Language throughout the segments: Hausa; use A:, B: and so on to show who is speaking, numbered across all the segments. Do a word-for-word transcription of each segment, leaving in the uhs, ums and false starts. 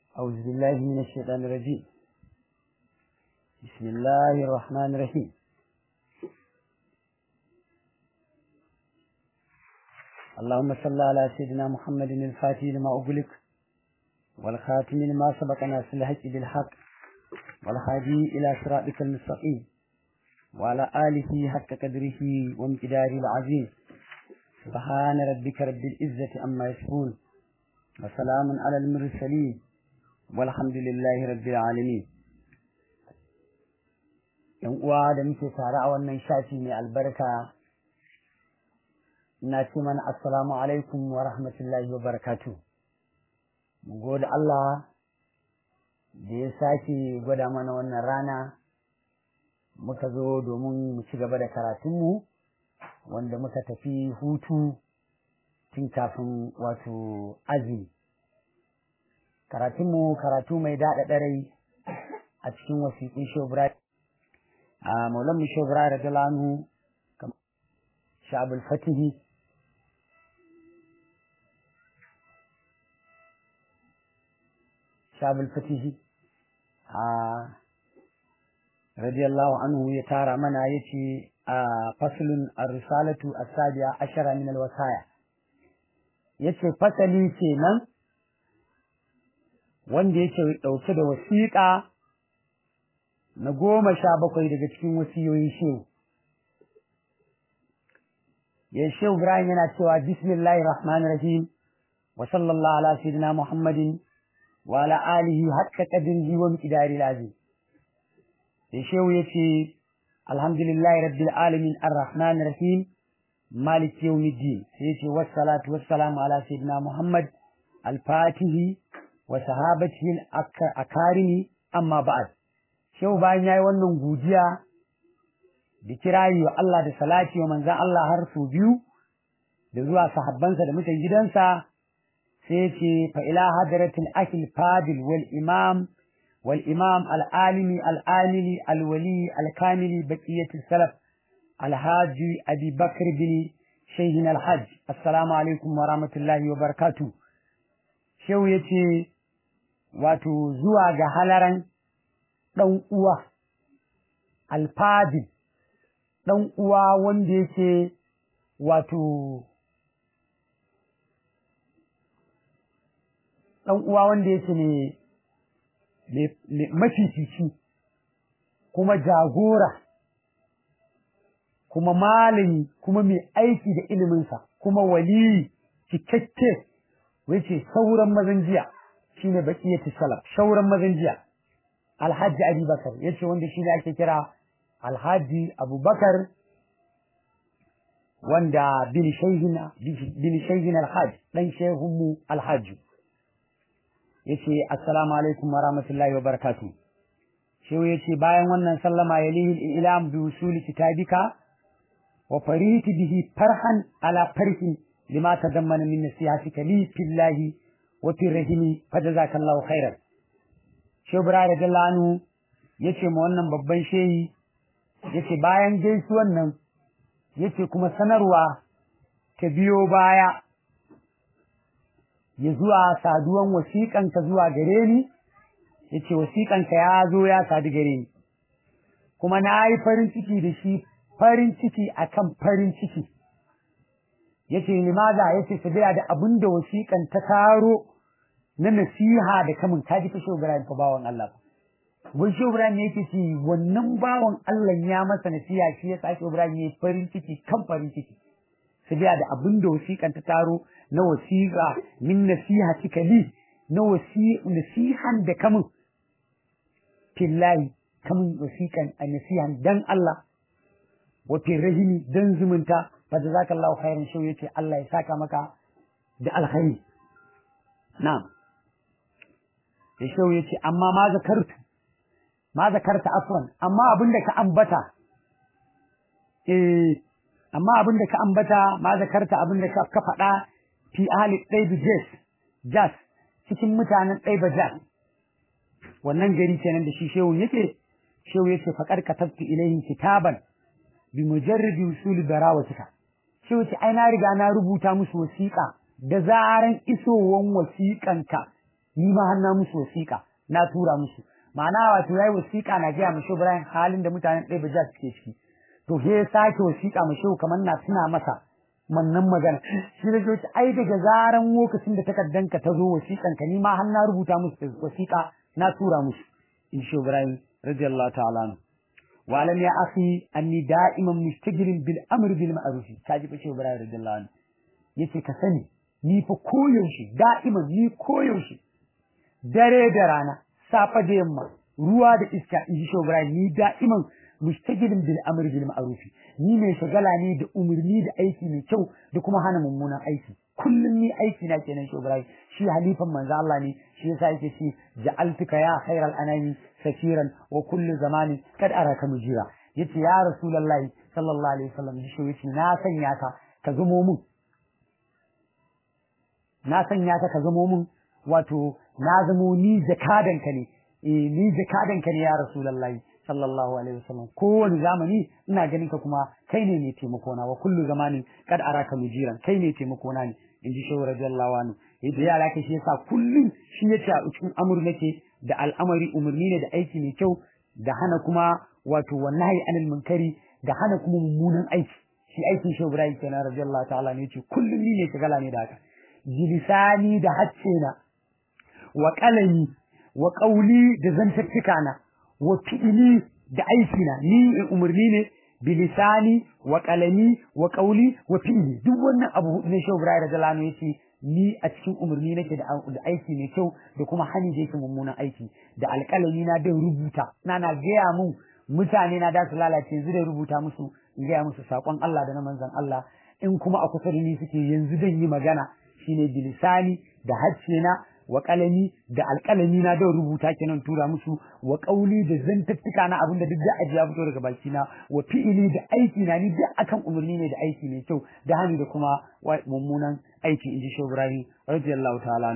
A: أعوذ بالله من الشيطان الرجيم. بسم الله الرحمن الرحيم. اللهم صل على سيدنا محمد الفاتح لما أغلق والخاتم لما سبق ناصر الحق بالحق والهادي إلى صراطك المستقيم وعلى آله حق قدره وامتداره العظيم. سبحان ربك رب العزة عما يصفون وسلام على المرسلين والحمد لله رب العالمين. yan uwa da muke tare a wannan shafi mai albarka ina ce mana assalamu alaikum wa rahmatullahi wa barakatuh. mu gode Allah da ya sake gwada mana wannan rana muka zo domin mu ci gaba da karatunmu wanda muka tafi hutu tun kafin wato azumi. Karatunmu karatu mai daɗa ɗarai a cikin wasiƙun shobra a maulanmu shobra da dalanu shabul fatihi shabul fatihi a radiyallahu anhu ya tara mana yace a faslun ar-risalatu as-sabi'a ashara min al-wasaya yace fasali kenan wanda yake dauke da wasiƙa na goma sha bakwai daga cikin wasiyoyin shehu. Ya shehu Ibrahim yana cewa bismillahir rahmanir rahim wa sallallahu ala sayyidina Muhammadin wa ala alihi haqqa qadrihi wa miqdaril azim. Ya shehu yace alhamdulillahi rabbil alamin arrahmanir rahim maliki yawmiddin. Sai yace wassalatu wassalamu ala sayyidina Muhammad al-fatihi wa sahabatihi al-akarimi amma ba'd. Shehu bayan yayi wannan gujiya da kirayi wa Allah da salati wa manzon Allah har su biyu da zuwa sahabbansa da mutan gidansa sai ce fa ila hadratil akil fadil wal imam wal imam al alimi al amili al wali al kamili baqiyat al salaf al haji abi bakr bin shaykhin al hajj assalamu alaikum wa rahmatullahi wa barakatuh. Shehu yace wato zuwa ga halaran ɗan uwa alfadil ɗan uwa wanda yake wato ɗan uwa wanda yake ne mafifici kuma jagora kuma malami kuma mai aiki da iliminsa kuma wali cikakke wace sauran mazan jiya shine baqiyatu salaf sauran mazan jiya Alhaji Abubakar yace wanda shi ne ake kira Alhaji Abubakar wanda bin shaykhina bin shaykhina Alhaji dan shehunmu Alhaji yace assalamu alaikum wa rahmatullahi wa barakatuh. Shehu yace bayan wannan sallama yalihi ilam bi usuli kitabika wa fariti bihi farhan ala farhi lima tadammana min nasihatika li fillahi wa fi rahimi fajazakallahu khairan. Shubra da Dallanu yace ma wannan babban shehi yace bayan gaisuwan nan yace kuma sanarwa ta biyo baya ya zuwa saduwan wasiƙan ka zuwa gare ni yace wasiƙan ka ya zo ya sadu gare ni kuma na yi farin ciki da shi farin ciki akan farin ciki yace limaza yace sabiya da abinda wasiƙan ta taro na nasiha da kamun kaji ta Shehu Ibrahim fa bawan Allah gun Shehu Ibrahim yake ci wannan bawan Allah ya masa nasiha shi ya sa Shehu Ibrahim yayi farin ciki kan farin ciki sabiya da abin da wasiƙan ta taro na wasiƙa min nasihatika li na wasi nasihan da kamun fillahi kamun wasiƙan a nasihan dan Allah wa fi rahimi dan zumunta fa jazakallahu khairan. Shehu yace Allah ya saka maka da alkhairi. na'am da shehu yace amma ma zakartu ma zakarta afwan amma abinda ka ambata eh amma abinda ka ambata ma zakarta abinda ka ka faɗa fi ahli ɗaiba jas jas cikin mutanen ɗaiba jas wannan gari kenan da shi shehu yake shehu yace faqad katabtu ilayhi kitaban bi mujarradi usul barawatika shehu yace ai na riga na rubuta musu wasiƙa da zaran isowan wasiƙanka ni ma har na musu wasiƙa na tura musu ma'ana wato yayi wasiƙa na ga mu Shehu Ibrahim halin da mutanen ɗaya baja suke ciki to he ya sake wasiƙa mu Shehu kamar na tuna masa wannan magana shi da ce ai daga zaran lokacin da takaddanka ta zo wasiƙan ka ni ma har na rubuta musu wasiƙa na tura musu in Shehu Ibrahim radiyallahu ta'ala anhu wa alam ya akhi anni da'iman mustajilin bil amr bil ma'ruf kaji fa Shehu Ibrahim radiyallahu anhu yace ka sani ni fa koyaushe da'iman ni koyaushe dare da rana safa da yamma ruwa da iska in ji Shehu Ibrahim ni da'iman mustajilin bil amr bil ma'ruf ni mai shagala ne da umarni da aiki mai kyau da kuma hana mummunan aiki kullum ni aiki na kenan Shehu Ibrahim shi halifan manzo Allah ne shi yasa yake ce ja'altuka ya khairal anami safiran wa kullu zamanin kad araka mujira yace ya rasulullahi sallallahu alaihi wasallam shi yace na sanya ka ka zamo mun na sanya ka ka zamo mun wato na zamo ni zakadanka ne eh ni zakadanka ne ya rasulullahi sallallahu alaihi wasallam kowane zamani ina ganin ka kuma kai ne mai taimako na wa kullu zamanin kad araka mujiran kai ne taimako na ne inji Shehu radiyallahu anhu yadda yara kai shi yasa kullum shi yace a cikin amur nake da al'amari umarni ne da aiki mai kyau da hana kuma wato wallahi anil munkari da hana kuma mummunan aiki shi aikin Shehu Ibrahim kenan radiyallahu ta'ala ne yace kullum ni ne shagala ne da haka jilisani da haccena wa qalami wa qawli da zantattuka na wa fi'ili da aiki na ni umarni ne bilisani wa qalami wa qawli wa fi'ili duk wannan abu ne Shehu Ibrahim radiyallahu anhu yace ni a cikin umarni nake da aiki mai kyau da kuma hani da yake mummunan aiki da alƙalami na da rubuta na na gaya mun mutane na da su lalace yanzu da rubuta musu in gaya musu sakon Allah da na manzon Allah in kuma a kusa da ni suke yanzu zan yi magana shine bilisani da hacce na wa qalami da alqalami na da rubuta kenan tura musu wa qauli da zantattuka na abinda duk da ajiya fito daga baki na wa fi'ili da aiki na ni duk akan umarni ne da aiki mai kyau da hani da kuma mummunan aiki inji Shehu Ibrahim radiyallahu ta'ala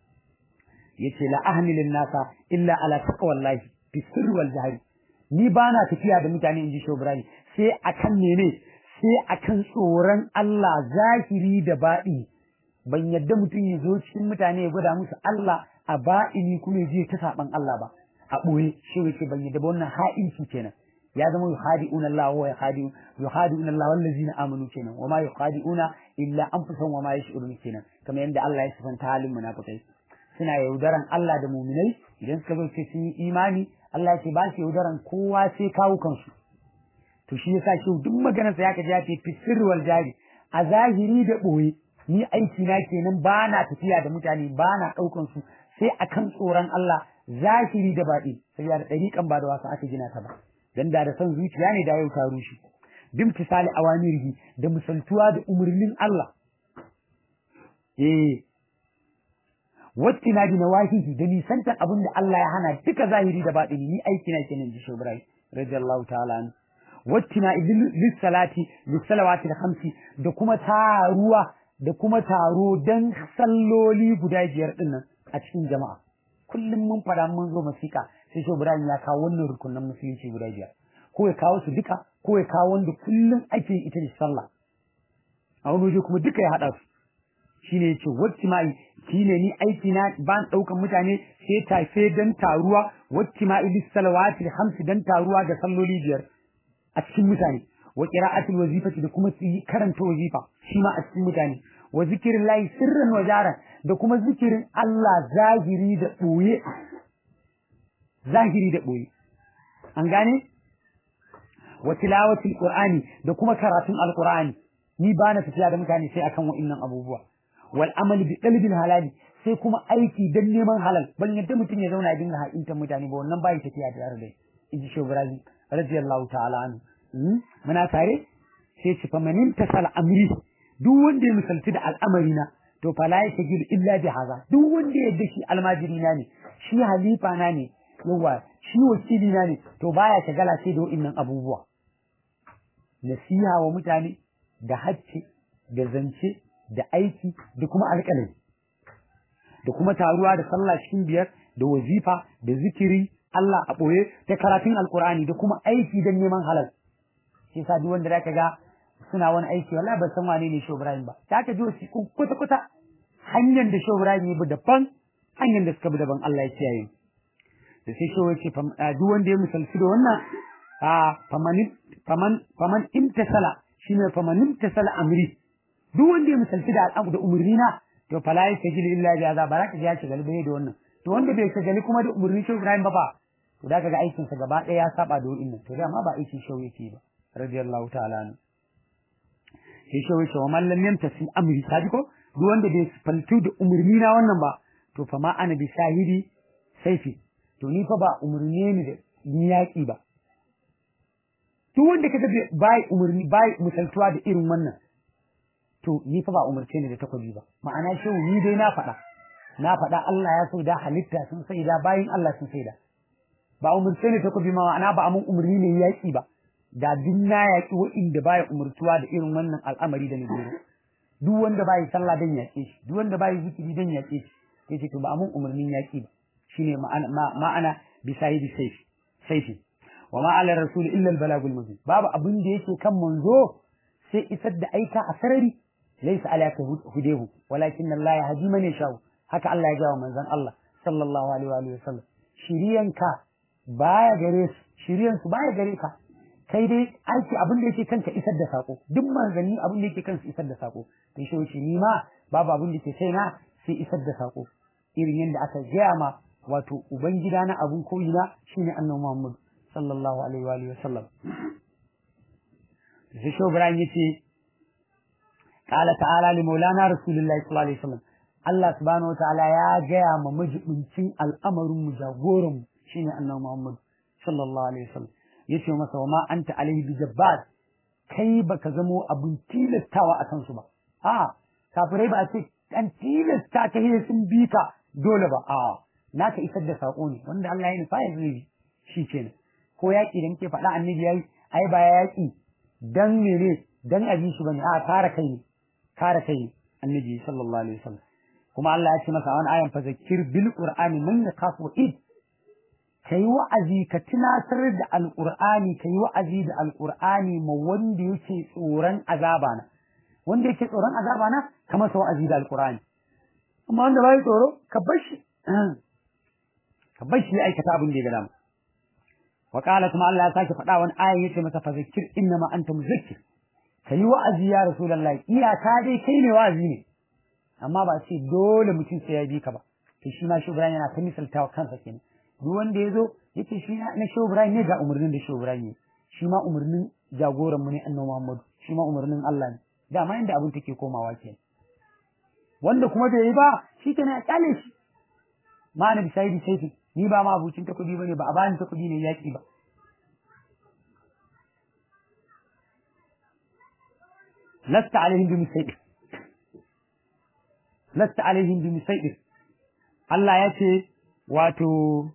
A: yace la ahmilin nasa illa ala taqwallahi fi sirri wal jahri ni bana tafiya da mutane inji Shehu Ibrahim sai akan mene sai akan tsoron Allah zahiri da baɗi ban yadda mutum ya zo cikin mutane ya gwada musu Allah a ba'ini kuma ya ta saban Allah ba a ɓoye shi yake ban yadda ba wannan ha'inci kenan ya zama yuhadi'una Allah wa yuhadi'u yuhadi'una Allah wallazina amanu kenan wa ma yuhadi'una illa anfusahum wa ma yash'urun kenan kamar yadda Allah ya sifanta halin munafikai suna yaudaran Allah da mu'minai idan suka zo ce sun yi imani Allah ya ce ba su yaudaran kowa sai kawo kansu to shi yasa shi duk maganar sa ya kaji ya ce fi sirri wal jari a zahiri da ɓoye ni aiki na kenan ba na tafiya da mutane ba na ɗaukan su sai akan tsoron Allah zahiri da baɗi sai da ɗariƙan ba da wasa aka gina ta ba dan da da son zuciya ne da yau ta rushe bin tisali awamirihi da misaltuwa da umarnin Allah eh wacce na gina wahihi da nisantar abin da Allah ya hana duka zahiri da baɗi ni aiki na kenan ji Ibrahim radiyallahu ta'ala anhu wacce na lis salati lis salawati da khamsi da kuma taruwa da kuma taro don salloli guda biyar din nan a cikin jama'a kullum mun fara mun zo masika sai Shehu Ibrahim ya kawo wannan rukunin musulunci guda biyar ko ya kawo su duka ko ya kawo wanda kullum ake ita da sallah a wani waje kuma duka ya haɗa su shine yace wacce mai shine ni aiki na ban ɗaukan mutane sai tafe don taruwa wacce ma ibis salawati hamsi don taruwa da salloli biyar a cikin mutane wa qira'atul wazifati da kuma karanta wazifa shi ma a cikin mutane wa zikrillahi sirran wa jaran da kuma zikirin Allah zahiri da boye zahiri da boye an gane wa tilawatul qur'ani da kuma karatun alqur'ani ni ba na tafiya da mutane sai akan wa'annan abubuwa wal amali bi qalbil halali sai kuma aiki dan neman halal ban yadda mutum ya zauna dinga haƙintan mutane ba wannan bai tafiya da yarda inji Shehu Ibrahim radiyallahu ta'ala anhu muna tare sai ci famanin tasal amri duk wanda ya misalci da al'amari na to fala ya shagil illa bi haza duk wanda ya dashi almajiri na ne shi halifa na ne yawa shi wakili na ne to baya shagala sai da wa'annan abubuwa nasiha wa mutane da hacce da zance da aiki da kuma alƙalami da kuma taruwa da sallah cikin biyar da wazifa da zikiri Allah a ɓoye da karatun alƙur'ani da kuma aiki don neman halal shi sa duk wanda zaka ga suna wani aiki wallahi ba san wane ne Shehu Ibrahim ba zaka ji wasu kuta kuta hanyar da Shehu Ibrahim ya bi daban hanyar da suka bi daban Allah ya kiyaye da sai shi wace duk wanda ya misalci da wannan a faman faman faman imtasala shine faman imtasala amri duk wanda ya misalci da al'amru da umurnina to fala yasjil illa bi azab baraka ya ce galibi da wannan to wanda bai shagali kuma da umurni shi Ibrahim ba fa to da kaga aikin sa gaba daya ya saba da wannan to dama ba aikin shi yake ba radiyallahu ta'ala anhu sai shi wace wa man lam yamtasi amri kaji ko duk wanda bai faltu da umurni na wannan ba to fa ma ana bi shahidi saifi to ni fa ba umurni ne da ni yaki ba duk wanda kaga bai umurni bai misaltuwa da irin wannan to ni fa ba umurce ne da takobi ba ma'ana shi ni dai na faɗa na faɗa Allah ya so da halitta sun sai da bayin Allah sun sai da ba umurce ne takobi ma ma'ana ba amun umurni ne yaki ba da dinna yaki wa'inda bai umurtuwa da irin wannan al'amari da ni duk wanda bai sallah dan yake shi duk wanda bai zikiri dan yake shi yace to ba amun umurnin yaki ba shine ma'ana ma'ana bi sahibi sayfi sayfi wa ma ala rasul illa al balagul mubin babu abin da yake kan manzo sai isar da aika a sarari laysa alaka hudehu walakin Allah yahdi man yasha haka Allah ya ga manzon Allah sallallahu alaihi wa alihi wasallam shiriyanka baya gare su shiriyan su baya gare ka kai dai aiki abin da yake kanka isar da sako duk manzanni abin da yake kansu isar da sako to shi wuce ni ma babu abin da ke sai na sai isar da sako irin yadda aka gaya ma wato ubangida na abun koyi na shine annabi Muhammad sallallahu alaihi wa alihi wasallam sai shi Ibrahim yace qala ta'ala li maulana rasulullahi sallallahu alaihi wasallam Allah subhanahu wa ta'ala ya gaya ma majibincin al'amarin mu jagoran mu shine annabi Muhammad sallallahu alaihi wasallam yace masa wa ma anta alaihi bijabbar kai baka zamo abun tilastawa a kansu ba a kafirai ba a ce dan tilasta ka yi sun bi ka dole ba a naka isar da sako ne wanda Allah ya nufa ya zai shi kenan ko yaki da muke faɗa annabi yayi ai ba yaki dan mene dan abi shi bane a kare kai ne kare kai annabi sallallahu alaihi wasallam kuma Allah ya ce masa wani ayan fa zakir bil qur'ani man yakhafu id kai wa'azi ka tunatar da alqur'ani kai wa'azi da alqur'ani ma wanda yake tsoron azaba na wanda yake tsoron azaba na kamar sa wa'azi da alqur'ani amma wanda bai tsoro ka bashi ka bashi ya aikata abin da ya gada wa qala kuma Allah ya sake faɗa wani ayan yace masa fa zakir innama anta muzakkir kai wa'azi ya rasulullahi iyaka dai kai ne wa'azi ne amma ba sai dole mutum sai ya bi ka ba to shi ma shi Ibrahim yana ta misaltawa kansa kenan duk wanda yazo yace shi na shi Ibrahim ne ga umurnin da shi Ibrahim ne shi ma umurnin jagoran mu ne annabi Muhammad shi ma umurnin Allah ne dama inda abin take komawa kenan wanda kuma bai yi ba shi kenan ya kyale shi ma na bisai bi sai ni ba ma abucin takudi bane ba a bani takudi ne yaki ba lasta alaihim bi musaidir lasta alaihim bi musaidir Allah ya ce wato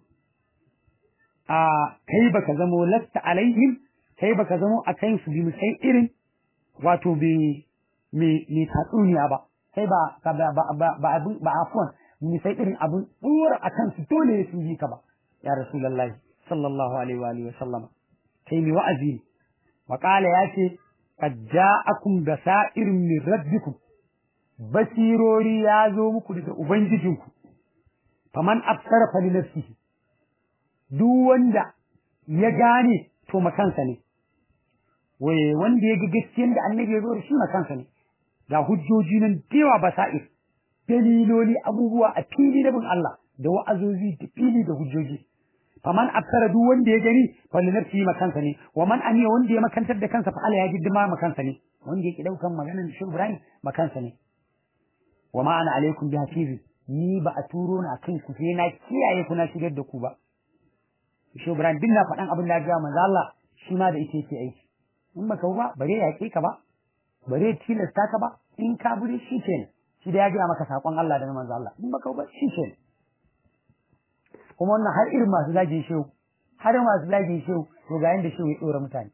A: a kai baka zamo lasta alaihim kai baka zamo akan su bi musaidirin wato bi me ne tatsuniya ba kai ba ba ba ba ba afwan ni sai irin abun tsura akan su dole su yi ka ba ya rasulullahi sallallahu alaihi wa alihi wasallam kai ni wa'azi wa qala yace qad ja'akum basairun min rabbikum basirori ya zo muku daga ubangijinku faman absara fa li nafsihi duk wanda ya gane to makansa ne waye wanda ya ga gaskiyar da annabi ya zo da shi makansa ne ga hujjoji nan dewa basair daliloli abubuwa a fili da bin Allah da wa'azozi da fili da hujjoji faman absara duk wanda ya gani fa li nafsihi makansa ne wa man aniya wanda ya makantar da kansa fa Allah ya giddima makansa ne wanda yake daukan maganar shi Ibrahim makansa ne wa ma ana alaikum bi hafizi ni ba a turo na kan ku sai na kiyaye ku na shigar da ku ba shi Ibrahim din na faɗan abin da ya ga manzo Allah shi ma da ita yake aiki in baka ba bare yaƙe ka ba bare tilasta ka ba in ka bure shi kenan shi da ya ga maka sakon Allah da manzo Allah in baka ba shi kenan kuma wannan har irin masu zagin shehu har masu zagin shehu to ga yanda shehu ya dora mutane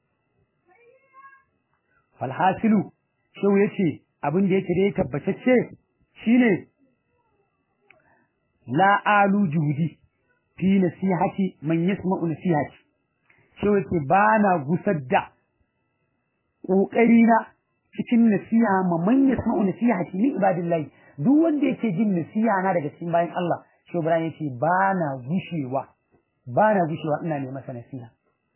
A: falhasilu shehu yace abin da yake da ya tabbatacce shine la alu juhudi fi nasihati man yasma'u nasihati shehu yace ba na gusar da kokari na cikin nasiha ma man yasma'u nasihati ni ibadillahi duk wanda yake jin nasiha na daga cikin bayan Allah shi Ibrahim yace ba na gushewa ba na gushewa ina ne masa nasiha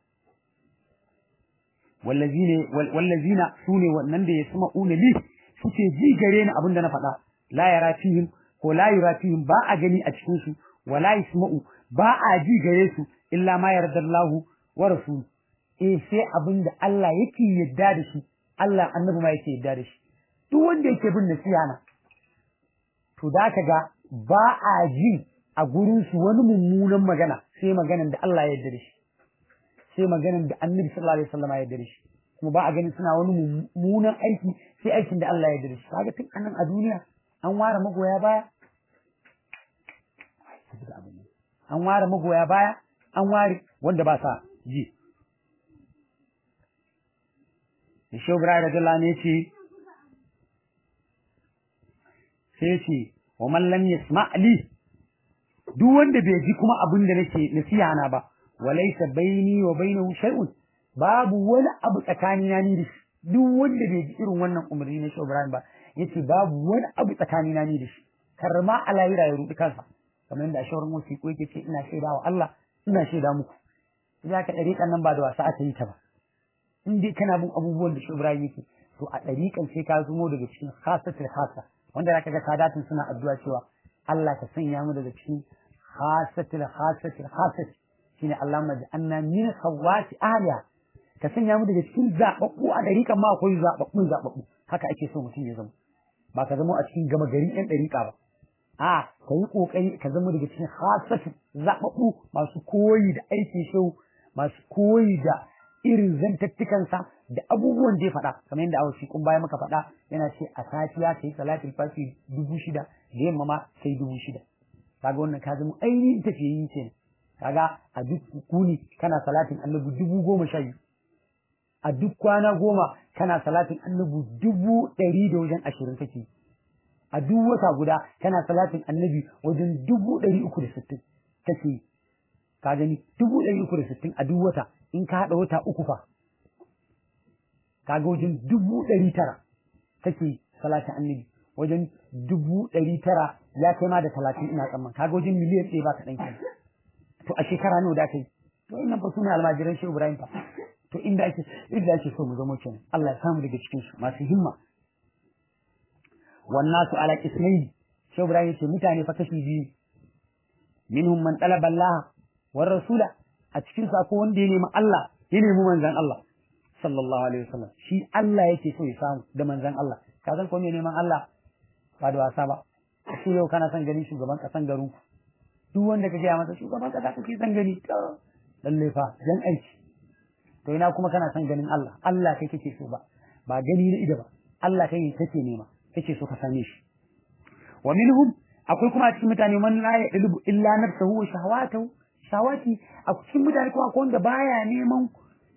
A: wallazina wallazina sune wannan da yasma'una li suke ji gare ni abinda na faɗa la yara fihim ko la yura fihim ba a gani a cikin su wala yasma'u ba a ji gare su illa ma yardallahu wa rasul eh sai abinda Allah yake yadda da shi Allah annabi ma yake yadda da shi duk wanda yake bin nasiha na to da ka ga ba a ji a gurin su wani mummunan magana sai maganan da Allah ya yarda da shi sai maganan da Annabi sallallahu alaihi wasallam ya yarda da shi kuma ba a gani suna wani mummunan aiki sai aikin da Allah ya yarda da shi kaga tun anan a duniya an ware magoya baya an ware magoya baya an ware wanda ba sa ji da Shehu Ibrahim radiyallahu anhu yace sai ce wa man lam yasma li duk wanda bai ji kuma abin da nake nasiha na ba walaysa baini wa bainahu shay'un babu wani abu tsakani na ni da shi duk wanda bai ji irin wannan umarni na Shehu Ibrahim ba yace babu wani abu tsakani na ni da shi karma alayira ya rudi kansa kamar yadda ashawarin wasiƙo yake ce ina shaida wa Allah ina shaida muku idan ka dariƙan nan ba da wasa aka yi ta ba in dai kana bin abubuwan da Shehu Ibrahim yake to a dariƙan sai ka zumo daga cikin khasatul khasa wanda zaka ga sadatin suna addu'a cewa Allah ka sanya mu daga cikin khasatul khasatul khasat shine Allahumma ja'alna min khawati ahliha ka sanya mu daga cikin zababbu a dariƙan ma akwai zababbun zababbu haka ake so mutum ya zama ba ka zama a cikin gama garin ɗan dariƙa ba a ka yi kokari ka zama daga cikin khasatul zababbu masu koyi da aikin shau masu koyi da irin zantattukansa da abubuwan da ya faɗa kamar yadda a kun baya maka faɗa yana ce a safiya kai salatul fasi dubu shida da yamma ma sai dubu shida kaga wannan ka zama ainihin tafiyayi ce kaga a duk kuni kana salatin annabi dubu goma sha biyu a duk kwana goma kana salatin annabi dubu ɗari da wajen ashirin kake a duk wata guda kana salatin annabi wajen dubu ɗari uku da sittin kake ka gani dubu ɗari uku da sittin a duk wata in ka haɗa wata uku fa kaga wajen dubu ɗari tara kake salatin annabi wajen dubu ɗari tara ya kai ma da talatin ina tsamman kaga wajen miliyan ɗaya ba ka ɗan kenan to a shekara nawa da kai to ina fa suna almajiran Shehu Ibrahim fa to inda ake inda ake so mu zama kenan Allah ya samu daga cikin su masu himma wannan su ala ismail Shehu Ibrahim ce mutane fa kashi biyu minhum man talaba Allah war rasula a cikin su akwai wanda ya nemi Allah ya nemi manzon Allah sallallahu alaihi wasallam shi Allah yake so ya samu da manzon Allah ka san ko me neman Allah ba da wasa ba shi yau kana son gani shugaban kasan garin duk wanda kake ya masa shugaban kasa kake son gani lalle fa dan aiki to ina kuma kana son ganin Allah Allah kai kake so ba ba gani na ido ba Allah kai kake nema kake so ka same shi wa minhum akwai kuma a cikin mutane man la yadlubu illa nafsuhu wa shahawatuhu shawati a cikin mutane kuma akwai wanda baya neman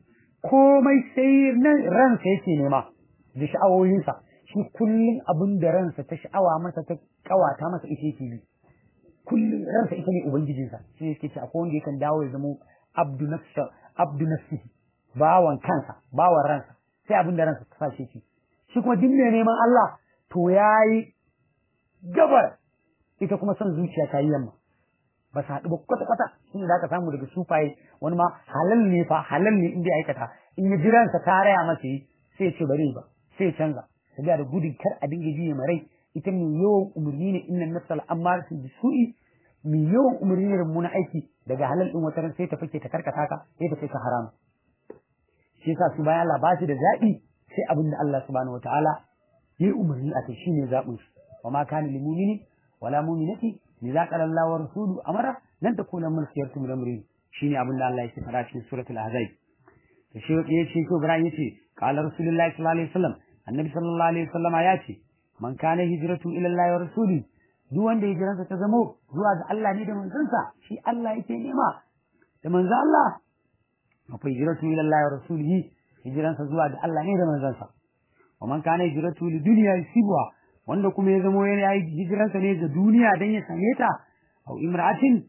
A: komai sai nan ransa yake nema da sha'awoyinsa shi kullum abin da ransa ta sha'awa masa ta kawata masa ita yake bi kullum ransa ita ne ubangijinsa shi yake ce akwai wanda yakan dawo ya zama abdu nafsa abdu nafsihi bawan kansa bawan ransa sai abin da ransa ta sace shi shi kuma duk mai neman Allah to yayi gabar ita kuma son zuciya ta yi yamma ba su haɗu ba kwata-kwata shi ne za ka samu daga sufaye wani ma halal ne fa halal ne inda ya aikata in ya jiransa ta raya masa yi sai ya ce bari ba sai ya canza sabiya da gudun kar a dinga biye marai ita mai yawan umarni ne innan nafsal amaratu bi su'i mai yawan umarni ne muna aiki daga halal din wata ran sai ta fake ta karkata ka sai ta kai ka haram shi yasa su bayan Allah ba shi da zaɓi sai abin da Allah subhanahu wataala ya yi umarni a kai shine zaɓin su wa ma kana lil mu'mini wala mu'minati idza qala Allah wa rasuluhu amara lan takuna min khiyarati min amri shine abin da Allah yake fara cikin suratul ahzab to shi yace ko Ibrahim yace qala rasulullahi sallallahu alaihi wasallam annabi sallallahu alaihi wasallam ya ce man kana hijratu ila Allah wa rasuli duk wanda hijransa ta zamo zuwa ga Allah ne da manzansa shi Allah yake nema da manzo Allah fa hijratu ila Allah wa rasulihi hijransa zuwa ga Allah ne da manzansa wa man kana hijratu li dunya yusibuha wanda kuma ya zamo yana yi hijransa ne ga duniya dan ya same ta au imra'atin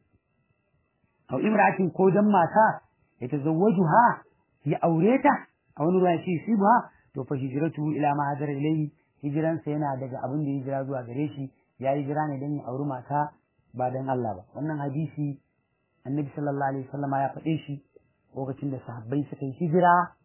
A: au imra'atin ko dan mata ya tazawwajuha ya aure ta a wani ruwa ya ce yusibuha to fa hijratu ila ma hadara ilayhi hijransa yana daga abin da hijira zuwa gare shi ya yi hijira ne don ya auri mata ba don Allah ba. Wannan hadisi annabi sallallahu alaihi wasallama ya faɗe shi lokacin da sahabbai suka yi hijira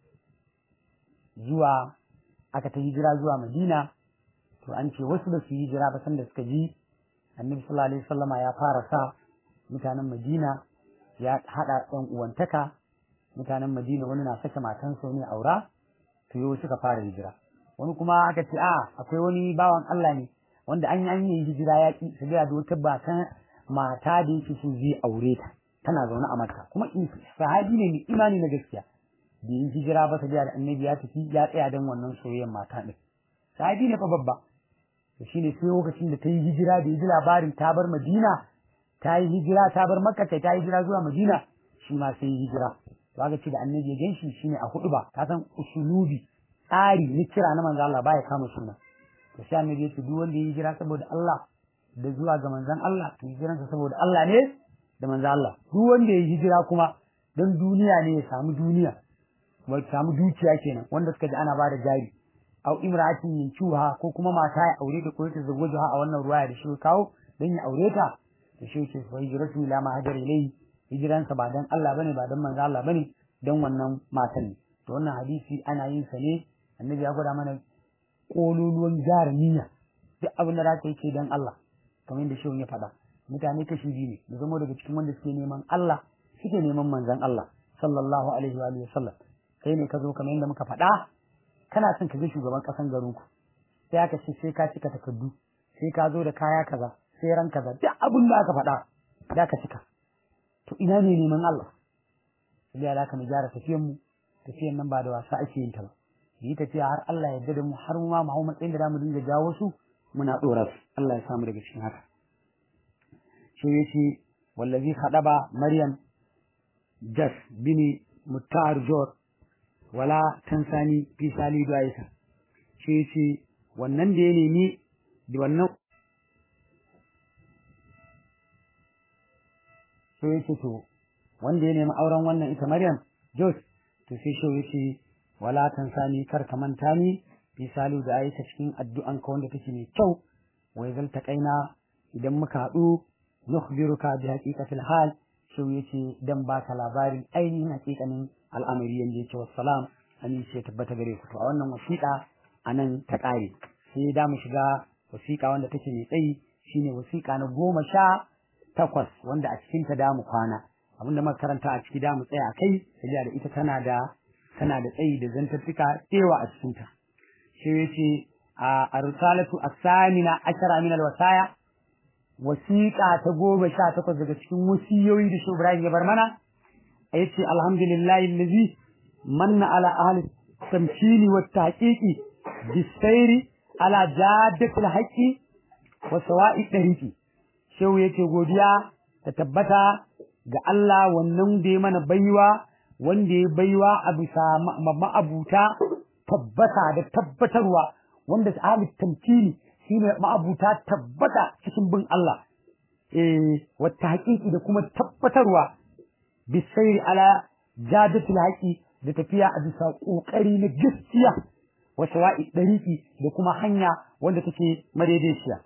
A: zuwa aka ta hijira zuwa Madina. To an ce wasu da su yi hijira ba sanda suka ji annabi sallallahu alaihi wasallama ya fara sa mutanen Madina ya haɗa ɗan uwantaka. Mutanen Madina wani na sake matansa ne aura, to yau suka fara hijira. Wani kuma aka ce a akwai wani bawan Allah ne wanda an yi an yi hijira ya ki su da wata batan mata da yake so zai aure ta, tana zaune a Makka, kuma sahabi ne mai imani na gaskiya. Da yi hijira ba ta da annabi ya tafi ya tsaya don wannan soyayyar mata ɗin. Sahabi ne fa babba. To shine sai lokacin da ta yi hijira da yi labarin ta bar Madina, ta yi hijira ta bar Makka, ta yi hijira zuwa Madina, shi ma sai yi hijira. To aka ce da annabi ya ganshi shine a hudu ba, ka san usulubi tsari na kira na manzo Allah baya kama suna. To sai annabi ya ce duk wanda ya yi hijira saboda Allah da zuwa ga manzon Allah, to hijiransa saboda Allah ne da manzo Allah. Duk wanda ya yi hijira kuma don duniya ne ya samu duniya, wai samu dukiya kenan, wanda suka ji ana bada jari. Au imra'atin yancuha, ko kuma mata ya aure ta ko ta zawwajuha a wannan ruwaya da shi kawo dan ya aure ta. To shi ce fa hijratu ila ma hajar ilayhi, hijiransa ba dan Allah bane ba dan manzo Allah bane, dan wannan matan ne. To wannan hadisi ana yin sa ne annabi ya gwada mana kololuwan jarumiyya, duk abin da zaka yi ce dan Allah, kamar yadda shehu ya faɗa. Mutane kashi biyu ne, mu zama daga cikin wanda suke neman Allah, suke neman manzon Allah sallallahu alaihi wa alihi wasallam. Kai ne ka zo kamar yadda muka faɗa, kana son ka ga shugaban ƙasan garinku, sai aka ce sai ka cika takardu, sai ka zo da kaya kaza, sai ran kaza, duk abin da aka faɗa da ka cika. To ina ne neman Allah? Sai ya laka mu gyara tafiyan mu, tafiyan nan ba da wasa ake yin ta ba. Yi tafiya har Allah ya yarda da mu, har mu ma mu hau matsayin da zamu dinga jawo su muna dora su. Allah ya samu daga cikin haka. Shi yace wallazi khadaba Maryam Jas bini Muttar Jor wala tansani fi sali du'aisa. Shi yace wannan da ya nemi da wannan sai yace to wanda ya nemi auren wannan ita Maryam Jos, to sai shi yace wala tansani kar ka manta ni fi sali du'aisa cikin addu'an ka wanda take mai kyau. Wai zal taqaina idan muka haɗu nukhbiruka bi haqiqatil hal, shi yace dan baka labarin ainihin haƙiƙanin al'amari yanda yake. Wassalam, an ce tabbata gare ku. To a wannan wasiƙa anan ta ƙare, sai da mu shiga wasiƙa wanda take mai tsayi, shine wasiƙa na goma sha takwas wanda a cikin ta da mu kwana. Abinda muka karanta a ciki da mu tsaya kai, sai da ita tana da tana da tsayi da zantattuka tsewa a cikin ta. Shi yace a risalatu as-samina ashara min al-wasaya, wasiƙa ta goma sha takwas daga cikin wasiyoyi da Shehu Ibrahim ya bar mana. Yace alhamdulillahi allazi manna ala ahli tamkini wa tahqiqi bisayri ala jaddatil haqqi wa sawa'i tariqi. Shehu yace godiya ta tabbata ga Allah wannan da ya mana baiwa, wanda ya baiwa a bisa ma'abuta tabbata da tabbatarwa, wanda ahli tamkini shine ma'abuta tabbata cikin bin Allah, eh wata haƙiƙi da kuma tabbatarwa bisayri ala jadatul haqi, da tafiya a bisa kokari na gaskiya, wa sawa'i dariqi da kuma hanya wanda take madaidaiciya.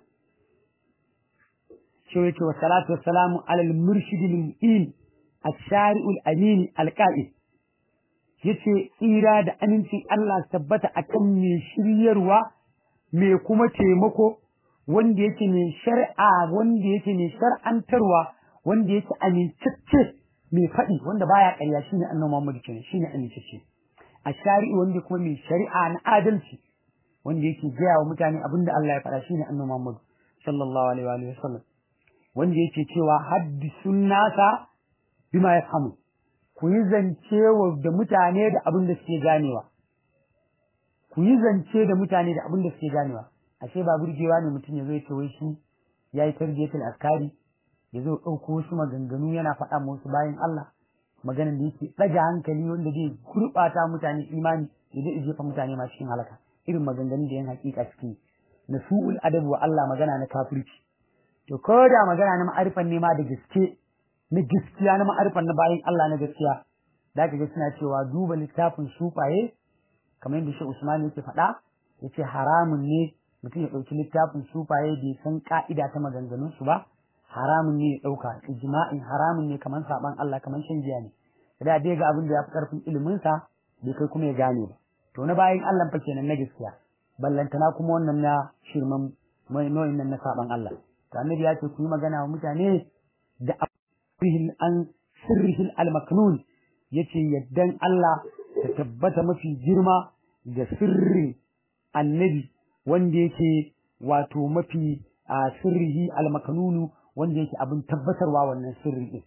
A: shi yake wa salatu wa salamu ala al-murshidil mu'in ash-shari'ul amin al-qa'id. Yace tsira da amincin Allah tabbata akan mai shiryarwa, mai kuma taimako, wanda yake mai shar'a, wanda yake mai shar'antarwa, wanda yake amintacce, mai faɗi, wanda baya ƙarya, shine annabi Muhammad kenan, shine amintacce. Ash-shari'u wanda kuma mai shari'a na adalci, wanda yake gaya wa mutane abinda Allah ya faɗa, shine annabi Muhammad sallallahu alaihi wa sallam, wanda yake cewa haddisun nasa bima yafhamu, ku yi zance da mutane da abin da suke ganewa, ku yi zance da mutane da abin da suke ganewa. Ashe ba burgewa ne mutum ya zo ya ce wai shi ya yi tarbiyatul askari, ya zo ɗauko wasu maganganu yana faɗa musu bayan Allah, maganan da yake ɗaga hankali wanda zai gurɓata mutane imani, ya zai jefa mutane ma cikin halaka, irin maganganun da yan hakika suke na su'ul adabu wa Allah, magana na kafirci. To ko da magana na ma'arifan ne ma da gaske, na gaskiya na ma'arifan na bayan Allah na gaskiya, da ka ga suna cewa duba littafin sufaye, kamar yadda shi Usman yake faɗa, yace haramun ne mutum ya ɗauki littafin sufaye bai san ka'ida ta maganganun su ba haramun ne ya ɗauka ijma'in haramun ne kamar saban Allah kamar shan giya ne da dai ga abin da ya fi ƙarfin ilimin sa bai kai kuma ya gane ba to na bayan Allah fa kenan na gaskiya ballantana kuma wannan na shirman mai nau'in nan na saban Allah to annabi ya ce ku yi magana wa mutane da abrihil an sirrihil al-maknun yace yaddan Allah ta tabbata mafi girma ga sirrin annabi wanda yake wato mafi a sirrihi al-maknunu wanda yake abin tabbatarwa wannan sirri din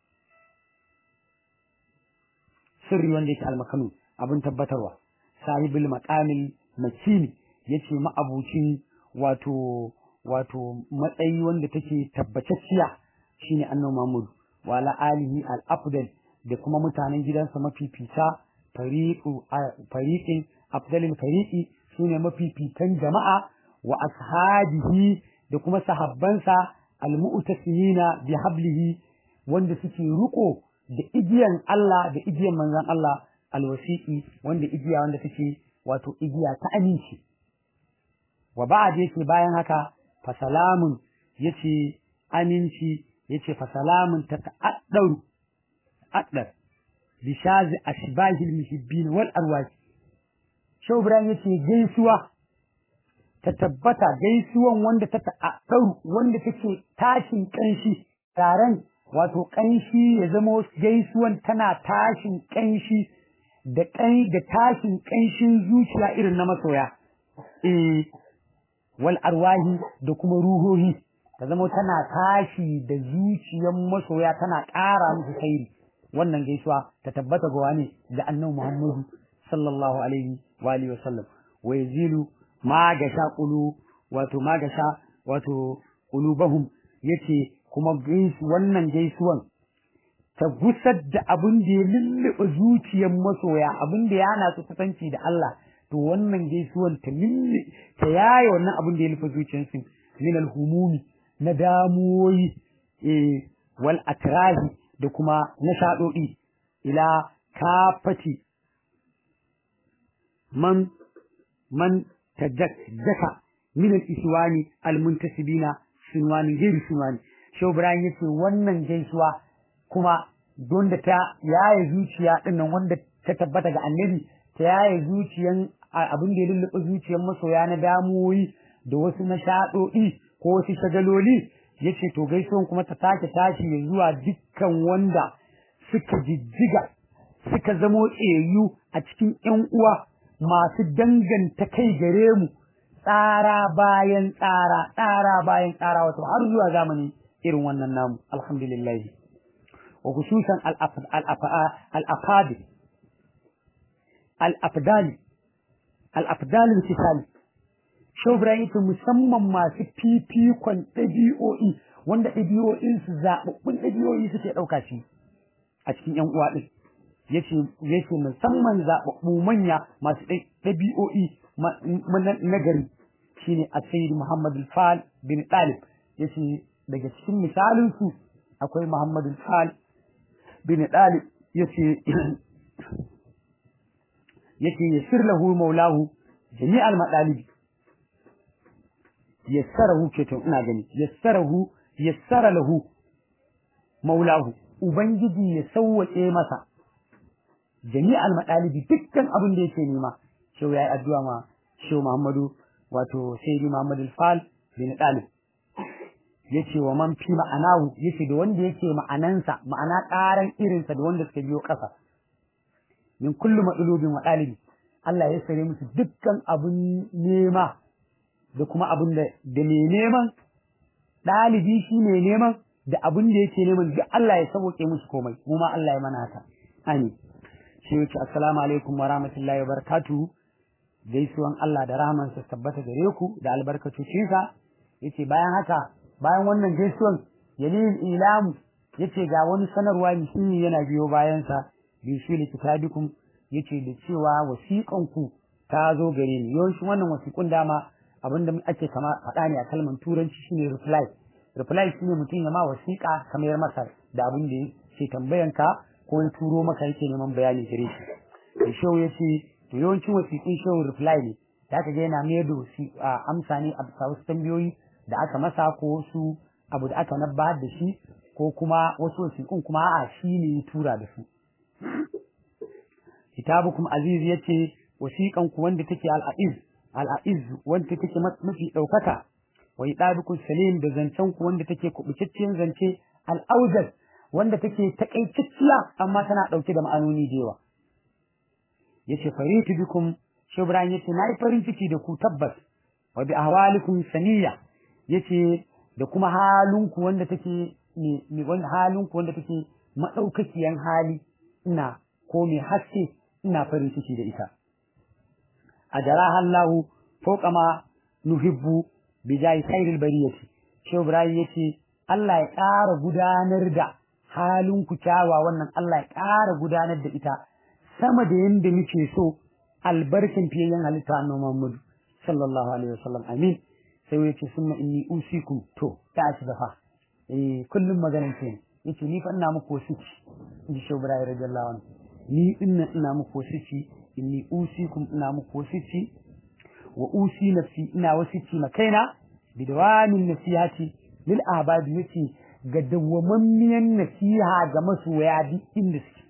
A: sirri wanda yake al-maknun abin tabbatarwa sahibul maqamil makini yace ma'abucin wato wato matsayi wanda take tabbatacciya shine annabi Muhammad wa ala alihi al-afdal da kuma mutanen gidansa mafifita fariqu fariqin afdalil fariqi sune mafifitan jama'a wa ashabihi da kuma sahabbansa al-mu'tasimina bi hablihi wanda suke ruko da igiyan Allah da igiyan manzon Allah al-wasiqi wanda igiya wanda take wato igiya ta aminci wa ba'd yace bayan haka fa salamun yace aminci yace fa salamun tata'addaru addar bishazi ashbahil muhibbin wal arwah Shehu Ibrahim yace gaisuwa ta tabbata gaisuwan wanda ta ta'addaru wanda take tashin kanshi taron wato kanshi ya zama gaisuwan tana tashin kanshi da kai da tashin kanshin zuciya irin na masoya eh wal arwahi da kuma ruhohi ta zama tana tashi da zuciyan masoya tana ƙara musu khairi wannan gaisuwa ta tabbata ga wani da annabi Muhammadu sallallahu alaihi wa alihi wasallam wa yazilu ma gasha qulu wato ma gasha wato qulubahum yace kuma gaisu wannan gaisuwan ta gusar da abin da ya lullube zuciyar masoya abin da ya hana su kusanci da Allah to wannan gaisuwan ta lulle ta yaye wannan abin da ya lufe zuciyarsu min al-humumi na damuwoyi eh wal atrahi da kuma nashadodi ila kafati man man tajaka min al-iswani al-muntasibina sunwani gairu sunwani Shehu Ibrahim yace wannan gaisuwa kuma don da ta yaye zuciya dinnan wanda ta tabbata ga annabi ta yaye zuciyan abin da ya lullube zuciyan masoya na damuwoyi da wasu nashaɗoɗi ko wasu shagaloli yace to gaisuwan kuma ta sake tashi ya zuwa dukkan wanda suka jijjiga suka zamo tsayayyu a cikin ƴan uwa masu danganta kai gare mu tsara bayan tsara tsara bayan tsara wato har zuwa zamani irin wannan namu alhamdulillah wa khususan al-afad al-afdal al-afdal al-fisal Shehu musamman masu fifikon ɗabi'o'i wanda ɗabi'o'in su zaɓaɓɓun ɗabi'o'i suke ɗauka shi a cikin ƴan uwa ɗin yace yace musamman zaɓaɓɓu manya masu ɗabi'o'i na gari shine Sayyid Muhammad al-Fal bin Talib yace daga cikin misalin su akwai Muhammad al-Fal bin Talib yace yace yasir lahu maulahu jami'al madalibi yassarahu ke to ina gani yassarahu yassara lahu maulahu ubangiji ya sauwake masa jami'al madalibi dukkan abin da yake nema shehu yayi addu'a ma shehu Muhammadu wato sayyidi Muhammad al-Fal bin Talib yace wa man fi ma'anahu yace da wanda yake ma'anansa ma'ana karan irinsa da wanda suka biyo kasa min kullu madlubin wa dalibi Allah ya sare musu dukkan abun nema da kuma abun da da mai neman dalibi shi ne neman da abun da yake neman duk Allah ya sauke musu komai mu ma Allah ya mana haka amin shi yace assalamu alaikum wa rahmatullahi wa barakatuh gaisuwan Allah da rahman sa tabbata gare ku da albarkatocin sa yace bayan haka bayan wannan gaisuwan yalil ilam yace ga wani sanarwa muhimmi yana biyo bayan sa bi shi kitabikum yace da cewa wasiƙan ku ta zo gare ni yawanci wannan wasiƙun dama abinda ake kama faɗa ne a kalmar turanci shine reply reply shine mutum ya ma wasiƙa kamar masa da abin da yake tambayan ka ko ya turo maka yake neman bayani gare shi to show yace to yawancin wasiƙun show reply ne da aka ga yana mai da shi amsa ne a bisa wasu tambayoyi da aka masa ko wasu abu da aka nabba da shi ko kuma wasu wasiƙun kuma a'a shi ne ya tura da su kitabukum aziz yace wasiƙan ku wanda take al-a'iz al-a'iz wanda take mafi daukaka wa idabukum salim da zancen ku wanda take kubucicciyar zance al-awzal wanda take takaitacciya amma tana dauke da ma'anoni da yawa yace faritu bikum shubran yace nayi farin ciki da ku tabbas wa bi ahwalikum saniya yace da kuma halinku wanda take ne wanda halinku wanda take madaukakiyan hali ina ko mai haske ina farin ciki da ita ajaraha Allah fawqa ma nuhibbu bi jayi khairil bariyati shubran yace Allah ya ƙara gudanar da halinku kyawa wannan Allah ya ƙara gudanar da ita sama da yanda muke so albarkin fiyayyen halitta annabi Muhammad sallallahu alaihi wasallam amin sai yace summa inni usikum to ta ci dafa eh kullum maganar ce yace ni fa ina muku wasici inji shobrai radiyallahu anhu ni inna ina muku wasici inni usikum ina muku wasici wa usi nafsi ina wasici makaina bidawamin nasihati lil ahbab yace ga dawwamammiyan nasiha ga masoya duk inda suke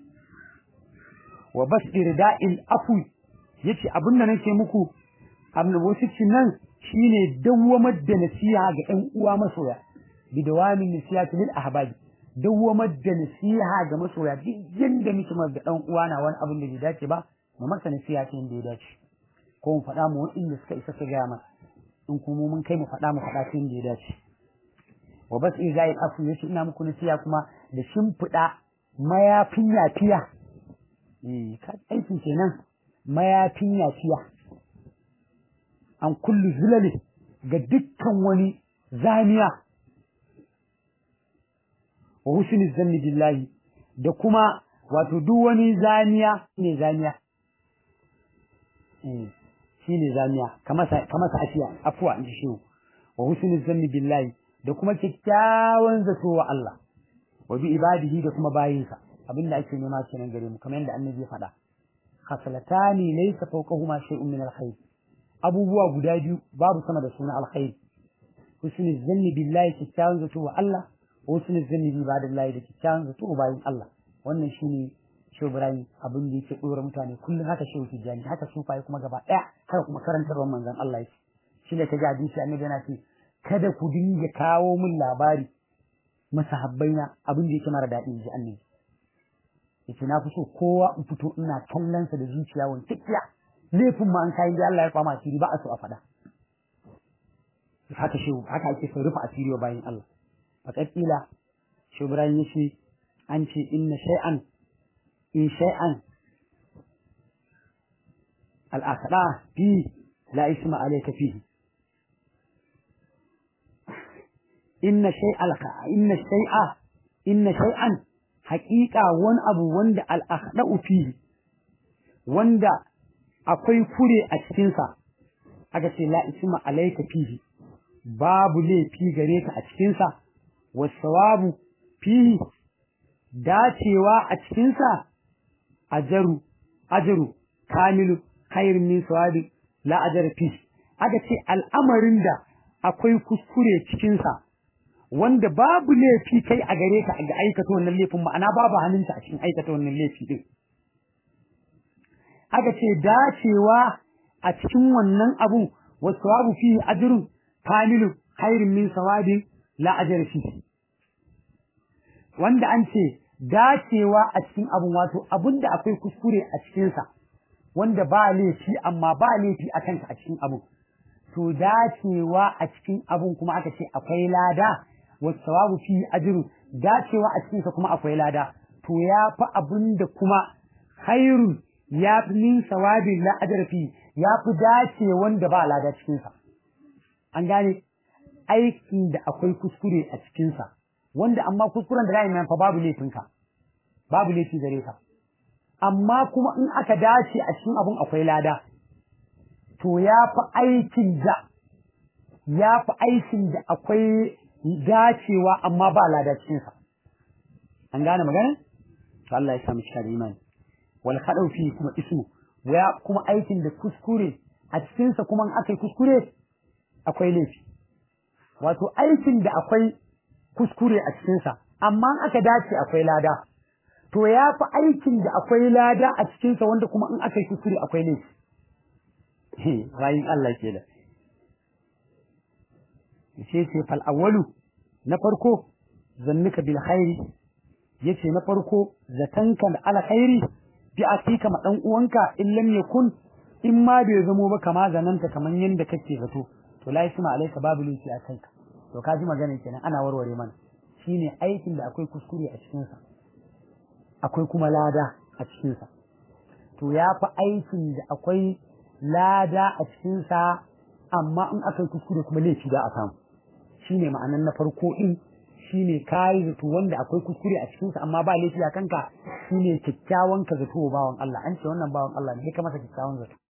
A: wa basdir da'il afwi yace abin da nake muku annabocici nan shine dawwamar da nasiha ga ƴan uwa masoya bidawamin nasihati lil ahbab dawwamar da nasiha ga masoya duk yanda muke ma ga dan uwa na wani abin da bai dace ba mu masa nasiha ta inda ya dace ko mu faɗa mu inda suka isa su ga mana in kuma mun kai mu faɗa mu faɗa ta inda ya dace wa bas izai afu yace ina muku nasiha kuma da shimfiɗa mayafin yafiya eh ka aikin kenan mayafin yafiya an kullu zulali ga dukkan wani zaniya wa husnul zanni billahi da kuma wato duk wani zaniya ne zaniya eh shine zaniya kamar kamar ashiya afwa inji shi wa husnul zanni billahi da kuma kyakkyawan zato wa Allah wa bi ibadihi da kuma bayinsa abinda ake nema kenan gare mu kamar yadda annabi ya faɗa khaslatani laysa fawqahuma shay'un min alkhair abubuwa guda biyu babu sama da suna alkhair husnul zanni billahi kyakkyawan zato wa Allah wa husnul zanni bi ibadillahi da kyakkyawan zato wa bayin Allah wannan shine Shehu Ibrahim abin da yake dora mutane kullum haka Shehu Tijjani haka sufaye kuma gaba daya haka kuma karantarwar manzon Allah yake shine kaji hadisi annabi yana ce kada ku dinga kawo min labari masahabbaina abin da yake mara daɗi ji annabi yace na fi so kowa in fito ina kallon sa da zuciya wani tikkiya laifin ma an kai da Allah ya kwama asiri ba a so a faɗa haka shi haka ake so rufa asiri wa bayin Allah fakat ila shi Ibrahim yace an ce inna shay'an in shay'an al-aqda fi la isma alayka fihi inna shay'al inna shay'a inna shay'an haqiqa wani abu wanda al-akhda'u fihi wanda akwai kure a cikin sa aka ce la isma alayka fihi babu laifi gare ka a cikin sa wasawabu fihi dacewa a cikin sa ajaru ajru kamilu khairun min sawabi la ajra fihi aka ce al'amarin da akwai kuskure cikin sa wanda babu laifi kai a gare ka ga aikata wannan laifin ma'ana babu hannunta a cikin aikata wannan laifi din aka ce dacewa a cikin wannan abu wasawabu fi ajrun kamilu khairun min sawabi la ajra fi wanda an ce dacewa a cikin abun wato abunda akwai kuskure a cikin sa wanda ba laifi amma ba laifi a kanka a cikin abu to dacewa a cikin abun kuma aka ce akwai lada wasawabu fi ajru dacewa a cikin sa kuma akwai lada to ya fa abinda kuma khairu ya fi min sawabi la ajra fi ya fi dace wanda ba lada cikin sa an gane aikin da akwai kuskure a cikin sa wanda amma kuskuren da zai nan fa babu laifin ka babu laifi gare ka amma kuma in aka dace a cikin abun akwai lada to ya fi aikin da ya fi aikin da akwai dacewa amma ba lada cikin sa an gane magana to Allah ya samu cikin imani wal khadau fi kuma ismu ya kuma aikin da kuskure a cikin sa kuma in aka yi kuskure akwai laifi wato aikin da akwai kuskure a cikin sa amma in aka dace akwai lada to ya fi aikin da akwai lada a cikin sa wanda kuma in aka yi kuskure akwai laifi rayin Allah ke da yace ce fal awwalu na farko zannuka bil khairi yace na farko zatanka da alkhairi bi asika ma dan uwanka in lam yakun in ma bai zamo ba kama zananta kaman yanda kake zato to la yasma alayka babu linki a kanka to kaji magana kenan ana warware mana shine aikin da akwai kuskure a cikin sa akwai kuma lada a cikin sa to ya fi aikin da akwai lada a cikin sa amma in aka yi kuskure kuma laifi da a samu shine ma'anan na farko din shine kai zato wanda akwai kuskure a cikin sa amma ba laifi a kanka shine kikkiawan ka zato bawan Allah an ce wannan bawan Allah ne ka masa kikkiawan zato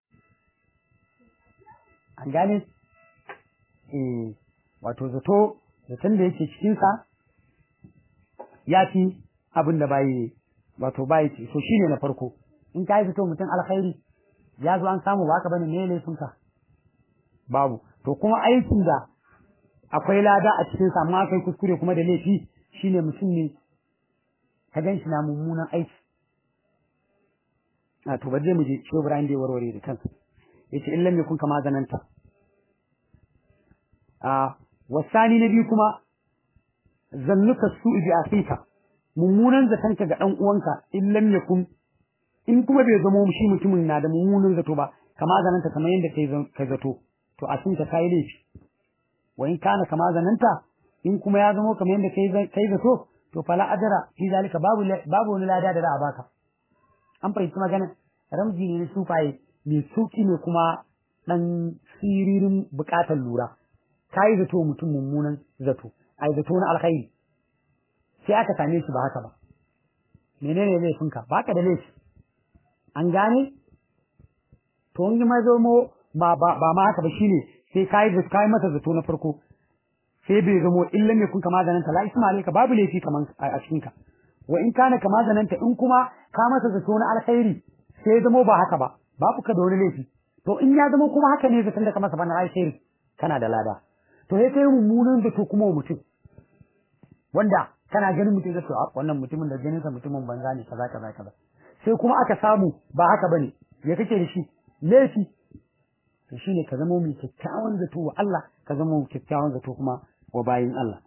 A: an gane eh wato zato zaton da yake cikin sa ya fi abin da bai wato bai ci so shine na farko in kai zato mutum alkhairi ya zo an samu baka bane ne laifin ka babu to kuma aikin da akwai lada a cikin sa amma kai kuskure kuma da laifi shine mutum ne ka ganshi na mummunan aiki a to baje mu je shi Ibrahim da warware da kansa yace illam yakun kama zananta a wasani nabi kuma zannuka su'i bi afika mummunan zatanka ga dan uwanka illam yakun in kuma bai zama shi mutumin na da mummunan zato ba kama zananta kamar yanda kai ka zato to a cinka kai laifi wa in kana kama zananta in kuma ya zama kamar yanda kai kai zato to fala ajra fi zalika babu babu wani lada da za a baka an fahimci magana ramji ne sufaye mai suki ne kuma dan siririn bukatar lura kai zato mutum mummunan zato ai zato na alkhairi sai aka same shi ba haka ba menene laifinka baka da laifi an gane to in ma zo mo ba ba ma haka ba shine sai kai da kai masa zato na farko sai bai zamo illa me kun kama zananta la isma alayka babu laifi kaman a cikin ka wa in kana kama zananta in kuma ka masa zato na alkhairi sai zamo ba haka ba babu ka da wani laifi to in ya zama kuma haka ne zaton da ka masa bana alkhairi kana da lada to sai kai mummunan zato kuma mutum wanda kana ganin mutum zai a wannan mutumin da ganin sa mutumin banza ne kaza kaza kaza sai kuma aka samu ba haka bane me kake da shi laifi to shine ka zama mai kyakkyawan zato wa Allah ka zama mai kyakkyawan zato kuma wa bayin Allah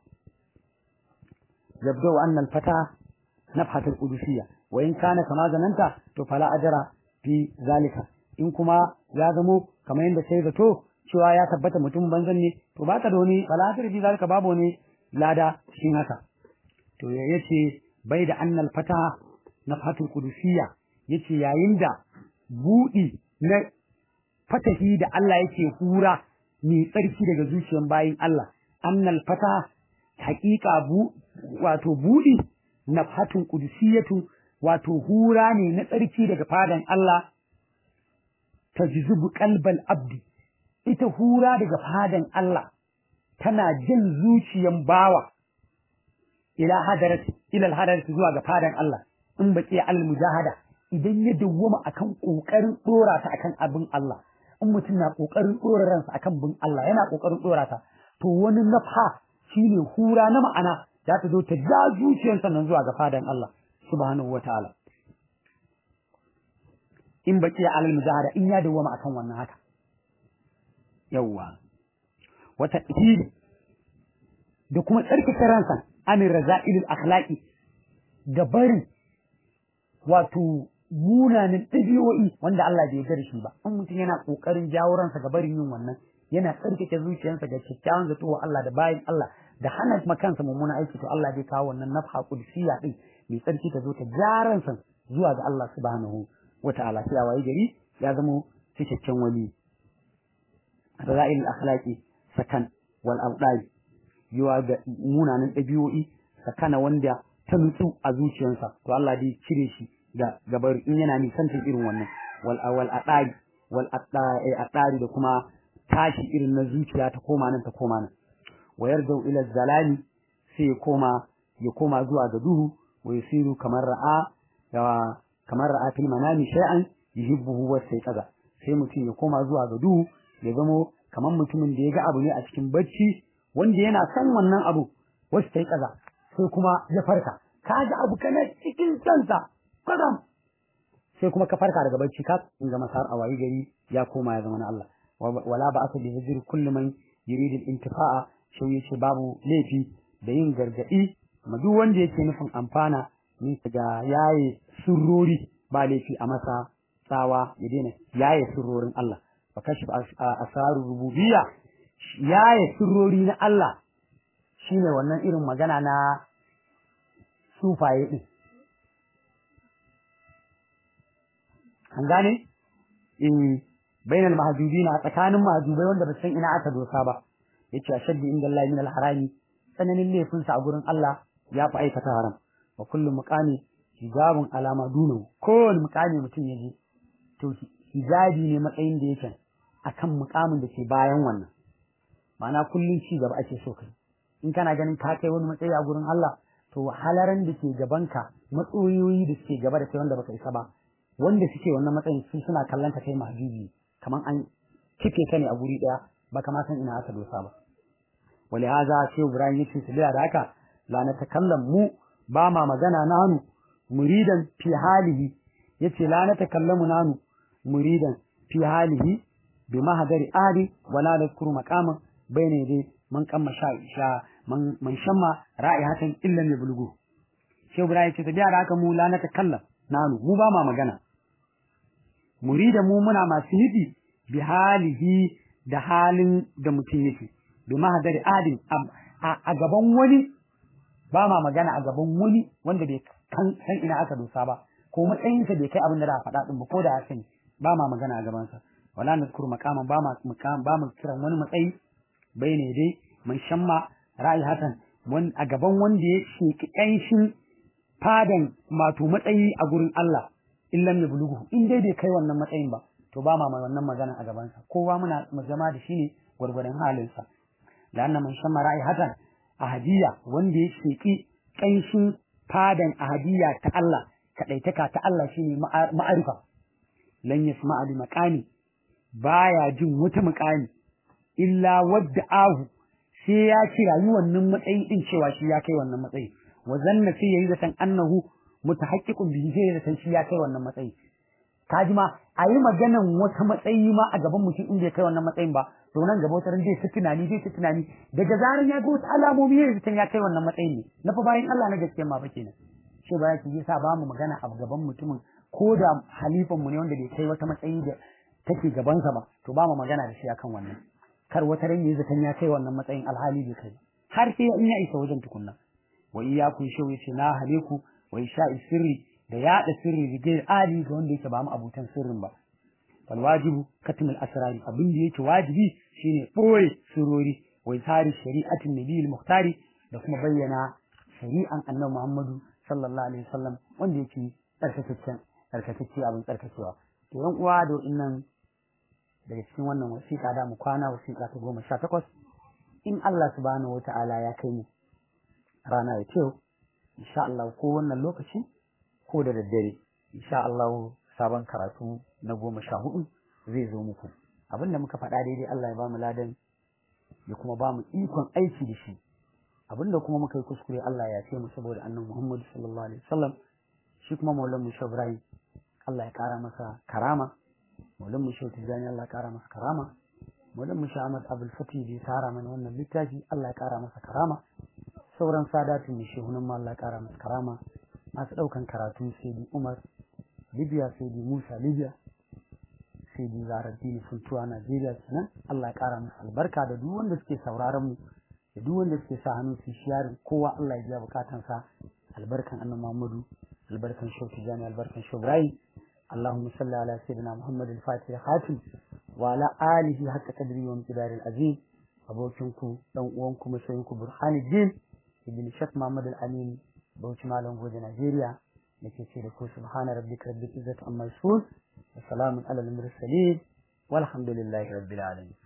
A: yabda anna al-fata nafhat al-qudusiyya wa in kana kama zananta to fala ajra fi zalika in kuma ya zamo kamar yanda sai zato cewa ya tabbata mutum banzan ne to baka da wani fala ajra fi zalika babu wani lada cikin haka to yace bai da annal fata nafhat al-qudusiyya yace yayin da budi na fatahi da Allah yake hura mai tsarki daga zuciyar bayin Allah annal fata haqiqa bu wato budi nafhatun qudusiyatu wato hura ne na tsarki daga fadan Allah tajzubu qalbal abdi ita hura daga fadan Allah tana jin zuciyan bawa ila hadarati ila alhadarati zuwa ga fadan Allah in baki al mujahada idan ya dawwama akan kokarin dora ta akan abin Allah in mutum na kokarin dora ransa akan bin Allah yana kokarin dora ta to wani nafha shine hura na ma'ana za ta zo ta ja zuciyarsa nan zuwa ga fadan Allah subhanahu wataala in baki al mujahada in ya dawwama akan wannan haka yawa wata ihidi da kuma tsarkake ransa amin raza'ilul akhlaqi da barin wato munanan ɗabi'o'i wanda Allah bai yarda da shi ba in mutum yana kokarin jawo ransa ga barin yin wannan yana tsarkake zuciyarsa ga kyakkyawan zato wa Allah da bayin Allah da hana makansa mummunan aiki to Allah zai kawo wannan nafha qudusiyya din mai tsarki ta zo ta jaransa zuwa ga Allah subhanahu wata'ala sai wayi gari ya zama cikakken wali raza'ilul akhlaqi sakan wal awdai yiwa ga munanan ɗabi'o'i sakana wanda ta nutsu a zuciyarsa to Allah dai cire shi da gabar in yana nisantar irin wannan wal awal adari wal adari da kuma tashi irin na zuciya ta koma nan ta koma nan wayar da ila zalami sai ya koma ya koma zuwa ga duhu wa yasiru kamar ra'a da kamar ra'a fil manami shay'an yuhibbuhu wa sayqaza sai mutum ya koma zuwa ga duhu ya zamo kamar mutumin da ya ga abu ne a cikin bacci wanda yana san wannan abu wasu ta yi kaza sai kuma ya farka ka ga abu kana cikin sansa kadam sai kuma ka farka daga bacci ka in ga masar a wayi gari ya koma ya zama na Allah wala ba aka bi hijir kullu man yurid al-intifa'a shi yace babu laifi da yin gargadi ma duk wanda yake nufin amfana ni ga yaye surrori ba laifi a masa tsawa ya daina yaye surrorin Allah fa kashif asaru rububiyya yaye surrori na Allah shine wannan irin magana na sufaye din an gane in bainal mahjubina tsakanin mahjubai wanda ba san ina aka dosa ba yace ashaddi inda Allah min al-harami sananin laifin sa a gurin Allah ya fi aikata haram wa kullu muqami hijabun alama dunu kowane muqami mutum yaje to hijabi ne matsayin da yake akan muqamin da ke bayan wannan ma'ana kullun ci gaba ake so kai in kana ganin ka kai wani matsayi a gurin Allah to halaran da ke gabanka matsoyoyi da suke gaba da kai wanda baka isa ba wanda suke wannan matsayin su suna kallon kai mahjubi kaman an kike ka ne a guri daya baka ma san ina aka dosa ba wali haza sai Ibrahim yace su da haka la na takallam mu ba ma magana nanu muridan fi halihi yace la na takallamu nanu muridan fi halihi bi mahdari ali wala nadhkuru maqaman bayna dai man kamma sha man man shamma ra'ihatan illa yablugu sai Ibrahim yace da haka mu la na takallam nanu mu ba ma magana murida mu muna masu hidi bi halihi da halin da mutum yake bi mahadari adin a gaban wani ba ma magana a gaban wani wanda bai kan san ina aka dosa ba ko matsayin sa bai kai abin da za a faɗa din ba ko da haka ne ba ma magana a gaban sa wala nazkuru maqaman ba ma maqam ba mu kiran wani matsayi bai ne dai man shamma ra'ayi hatan wani a gaban wanda ya sheki kanshin fadan mato matsayi a gurin Allah illam yablughu in dai bai kai wannan matsayin ba to ba ma wannan magana a gaban sa kowa muna zama da shi ne gurgurdan halin sa lanna man shamma ra'i hatan ahadiya wanda ya sheki kanshin fadan ahadiya ta Allah kadaitaka ta Allah shine ma'arifa lan yasma'a bi maqami baya jin wata maqami illa wadda ahu sai ya kira yi wannan matsayi din cewa shi ya kai wannan matsayi wa zanna sai yayi zatan annahu mutahaqqiqun bihi sai zatan shi ya kai wannan matsayi kaji ma ayi maganan wata matsayi ma a gaban mutum in bai kai wannan matsayin ba to nan gaba wata ran zai ta tunani zai ta tunani daga zaran ya ga wata alamomi yayi zatan ya kai wannan matsayin ne na fa bayan Allah na gaskiya ma fa kenan shi ba yake yasa ba mu magana a gaban mutumin ko da halifan mu ne wanda bai kai wata matsayi da take gaban sa ba to ba mu magana da shi akan wannan kar wata ran yayi zatan ya kai wannan matsayin alhali bai kai har sai in ya isa wajen tukunna wa iyyakum shawi ce na haleku wa isha'i sirri da yada sirri bigir ali ga wanda yake ba mu abutan sirrin ba fal wajibu katmul asrari abin da yake wajibi shine boye surori wa tari shari'atin nabiyil muhtari da kuma bayyana shari'an annabi Muhammadu sallallahu alaihi wasallam wanda yake tsarkakaccen tsarkakacce abin tsarkakewa to yan uwa da wannan daga cikin wannan wasiƙa da mu kwana wasiƙa ta goma sha takwas in Allah subhanahu wata'ala ya kai mu rana ya ce insha Allah ko wannan lokaci ko da daddare insha Allah sabon karatu na goma sha hudu zai zo muku abinda muka faɗa daidai Allah ya bamu ladan ya kuma bamu ikon aiki da shi abinda kuma muka yi kuskure Allah ya ce mu saboda annabi Muhammad sallallahu alaihi wasallam shi kuma maulan mu Shabrai Allah ya kara masa karama maulan mu Shehu Tijani Allah ya kara masa karama maulan mu Ahmad Abdul Fatih bi tara mana wannan littafi Allah ya kara masa karama sauran sadatin mu shehunan ma Allah ya kara masa karama masu daukan karatu sai di Umar Libya sai di Musa Libya sai di Zaraddini Funtuwa Najeriya kenan Allah ya kara masa albarka da duk wanda suke sauraron mu da duk wanda suke sa hannu su sharing kowa Allah ya biya bukatansa albarkan annabi Muhammadu albarkan Shehu Tijani albarkan Shehu Ibrahim اللهم صل على سيدنا محمد الفاتح الخاتم وعلى آله حق قدره وامتدار العظيم أبوكمكم دون uwanku masoyinku Burhanuddin ibn Sheikh Muhammad Al-Amin Bauchi Malam Goje Nigeria nake ce da ku subhana rabbika rabbil izzati amma yasifun wa salamun alal mursalin walhamdulillahi rabbil alamin